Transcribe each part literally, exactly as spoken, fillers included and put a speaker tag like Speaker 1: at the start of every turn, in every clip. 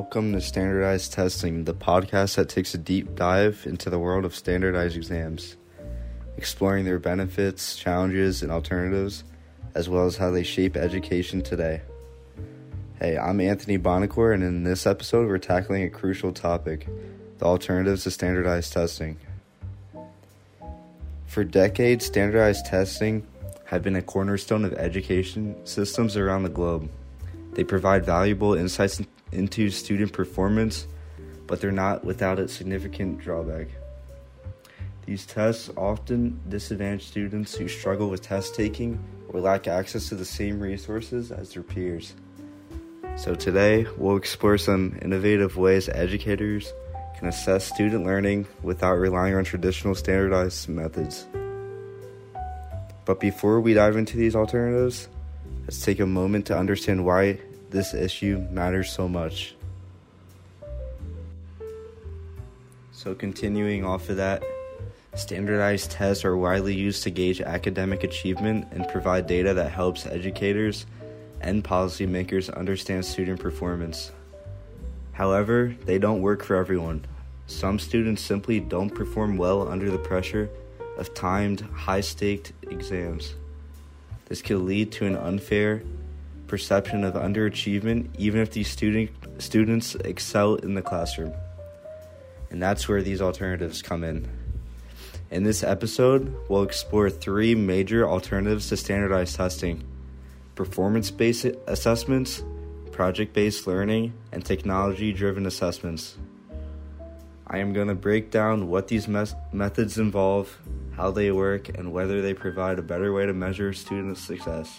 Speaker 1: Welcome to Standardized Testing, the podcast that takes a deep dive into the world of standardized exams, exploring their benefits, challenges, and alternatives, as well as how they shape education today. Hey, I'm Anthony Bonacore, and in this episode, we're tackling a crucial topic, the alternatives to standardized testing. For decades, standardized testing have been a cornerstone of education systems around the globe. They provide valuable insights into student performance, but they're not without its significant drawback. These tests often disadvantage students who struggle with test taking or lack access to the same resources as their peers. So today, we'll explore some innovative ways educators can assess student learning without relying on traditional standardized methods. But before we dive into these alternatives, let's take a moment to understand why this issue matters so much. So continuing off of that, standardized tests are widely used to gauge academic achievement and provide data that helps educators and policymakers understand student performance. However, they don't work for everyone. Some students simply don't perform well under the pressure of timed, high-staked exams. This could lead to an unfair perception of underachievement, even if these student, students excel in the classroom. And that's where these alternatives come in. In this episode, we'll explore three major alternatives to standardized testing: performance-based assessments, project-based learning, and technology-driven assessments. I am going to break down what these mes- methods involve, how they work, and whether they provide a better way to measure student success.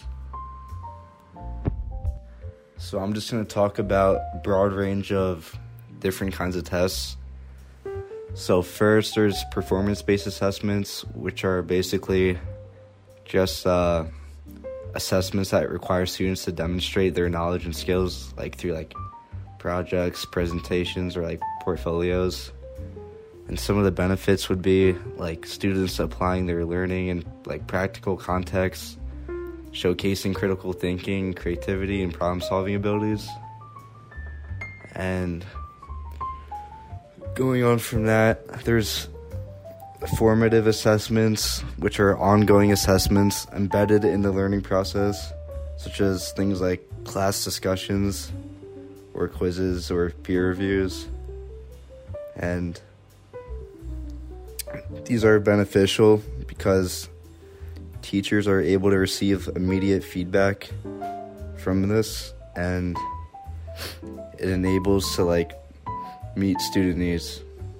Speaker 1: So I'm just going to talk about a broad range of different kinds of tests. So first, there's performance-based assessments, which are basically just uh, assessments that require students to demonstrate their knowledge and skills, like through like projects, presentations, or like portfolios. And some of the benefits would be like students applying their learning in like practical contexts, showcasing critical thinking, creativity, and problem-solving abilities. And going on from that, there's formative assessments, which are ongoing assessments embedded in the learning process, such as things like class discussions or quizzes or peer reviews. And these are beneficial because teachers are able to receive immediate feedback from this, and it enables to like meet student needs.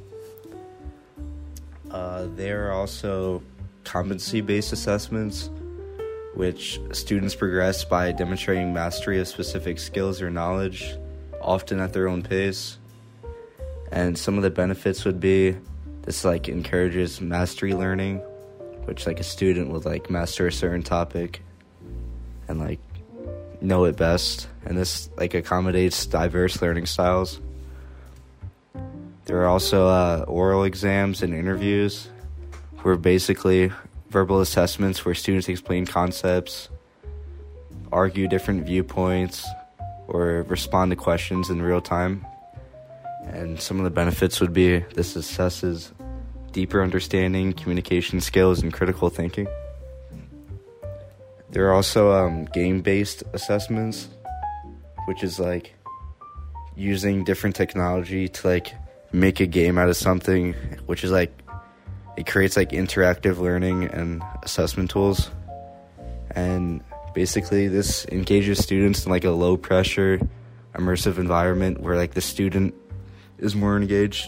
Speaker 1: Uh, there are also competency-based assessments, which students progress by demonstrating mastery of specific skills or knowledge, often at their own pace. And some of the benefits would be this like encourages mastery learning, which like a student would like master a certain topic and like know it best. And this like accommodates diverse learning styles. There are also uh, oral exams and interviews, where basically verbal assessments where students explain concepts, argue different viewpoints, or respond to questions in real time. And some of the benefits would be this assesses deeper understanding, communication skills, and critical thinking. There are also um, game-based assessments, which is like using different technology to like make a game out of something, which is like it creates like interactive learning and assessment tools. And basically this engages students in like a low pressure, immersive environment where like the student is more engaged.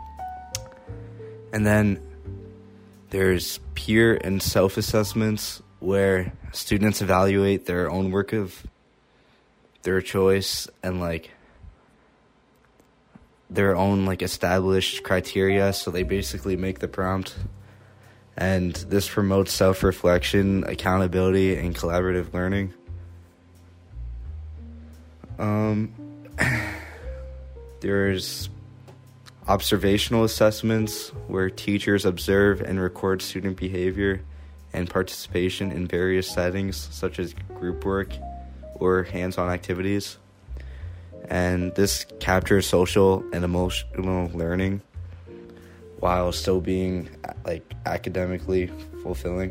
Speaker 1: And then there's peer and self-assessments, where students evaluate their own work of their choice and like their own like established criteria. So they basically make the prompt, and this promotes self-reflection, accountability, and collaborative learning. Um, there's observational assessments, where teachers observe and record student behavior and participation in various settings, such as group work or hands-on activities. and this captures social and emotional learning while still being like academically fulfilling.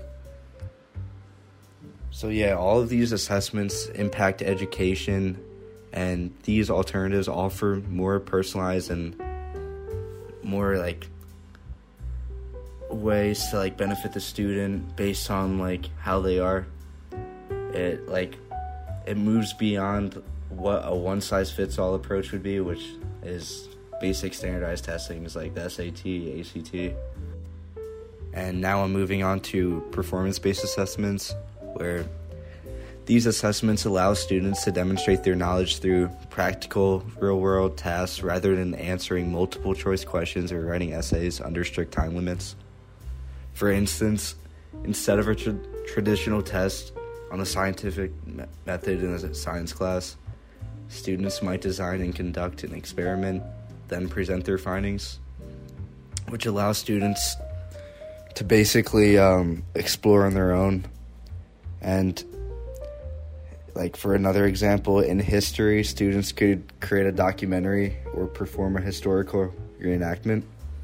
Speaker 1: So yeah, all of these assessments impact education, and these alternatives offer more personalized and more like ways to like benefit the student based on like how they are. It like it moves beyond what a one-size-fits-all approach would be, which is basic standardized testing, is like the S A T, A C T. And now I'm moving on to performance-based assessments, where these assessments allow students to demonstrate their knowledge through practical, real-world tasks rather than answering multiple-choice questions or writing essays under strict time limits. For instance, instead of a tra- traditional test on a scientific me- method in a science class, students might design and conduct an experiment, then present their findings, which allows students to basically um, explore on their own. And like for another example, in history, students could create a documentary or perform a historical reenactment.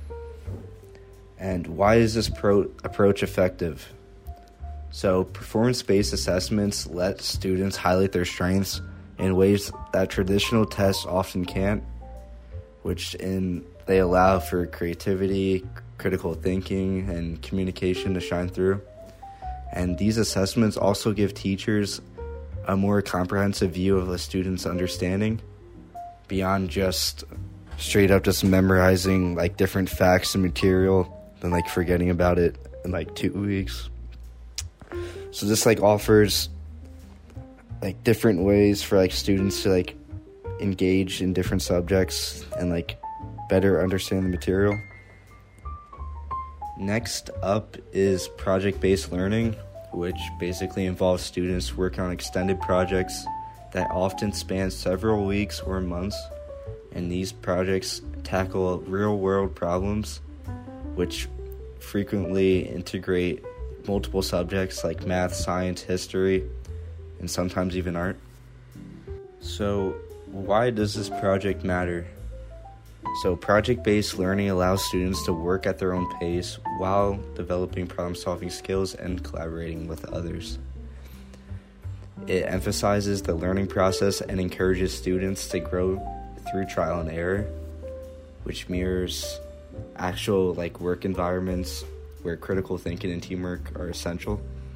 Speaker 1: And why is this pro- approach effective? So performance-based assessments let students highlight their strengths in ways that traditional tests often can't, which in they allow for creativity, critical thinking, and communication to shine through. And these assessments also give teachers a more comprehensive view of a student's understanding beyond just straight up just memorizing like different facts and material and like forgetting about it in like two weeks. So this like offers like different ways for like students to like engage in different subjects and like better understand the material. Next up is project-based learning, which basically involves students working on extended projects that often span several weeks or months, and these projects tackle real-world problems, which frequently integrate multiple subjects like math, science, history, and sometimes even art. So, why does this project matter? So, project-based learning allows students to work at their own pace while developing problem-solving skills and collaborating with others. It emphasizes the learning process and encourages students to grow through trial and error, which mirrors actual like work environments where critical thinking and teamwork are essential.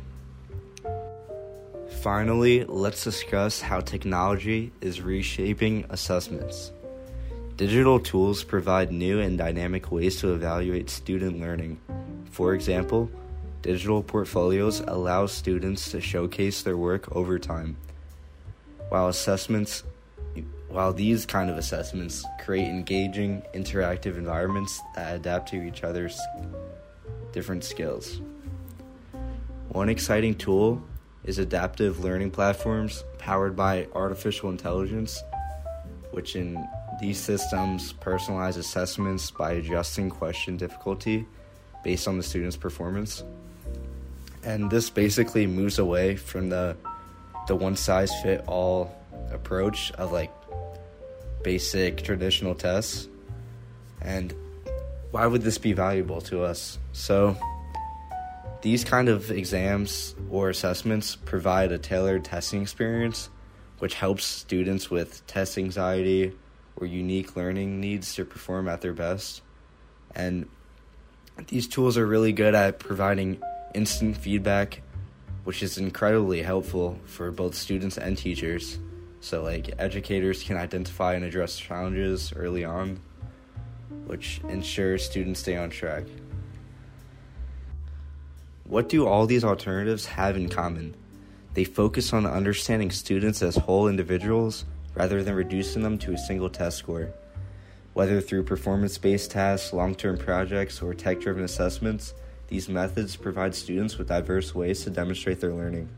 Speaker 1: Finally, let's discuss how technology is reshaping assessments. Digital tools provide new and dynamic ways to evaluate student learning. For example, digital portfolios allow students to showcase their work over time, while assessments While these kind of assessments create engaging, interactive environments that adapt to each other's different skills. One exciting tool is adaptive learning platforms powered by artificial intelligence, which in these systems personalize assessments by adjusting question difficulty based on the student's performance. And this basically moves away from the the one-size-fit-all approach of like basic traditional tests. And why would this be valuable to us? So these kind of exams or assessments provide a tailored testing experience, which helps students with test anxiety or unique learning needs to perform at their best. And these tools are really good at providing instant feedback, which is incredibly helpful for both students and teachers. So like educators can identify and address challenges early on, which ensures students stay on track. What do all these alternatives have in common? They focus on understanding students as whole individuals rather than reducing them to a single test score. Whether through performance-based tasks, long-term projects, or tech-driven assessments, these methods provide students with diverse ways to demonstrate their learning.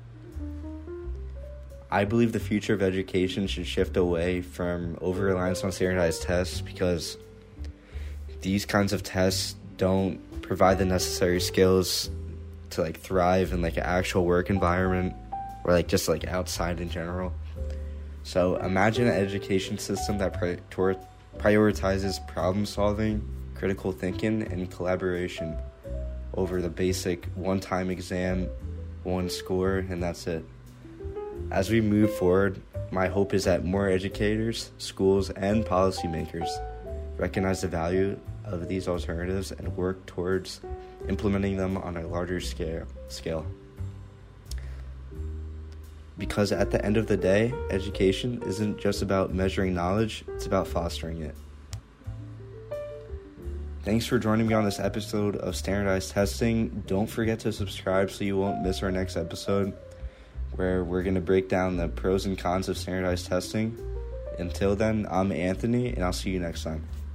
Speaker 1: I believe the future of education should shift away from over-reliance on standardized tests, because these kinds of tests don't provide the necessary skills to like thrive in like an actual work environment or like just like outside in general. So imagine an education system that pri- tor- prioritizes problem solving, critical thinking, and collaboration over the basic one-time exam, one score, and that's it. As we move forward, my hope is that more educators, schools, and policymakers recognize the value of these alternatives and work towards implementing them on a larger scale. scale. Because at the end of the day, education isn't just about measuring knowledge, it's about fostering it. Thanks for joining me on this episode of Standardized Testing. Don't forget to subscribe so you won't miss our next episode, where we're going to break down the pros and cons of standardized testing. Until then, I'm Anthony, and I'll see you next time.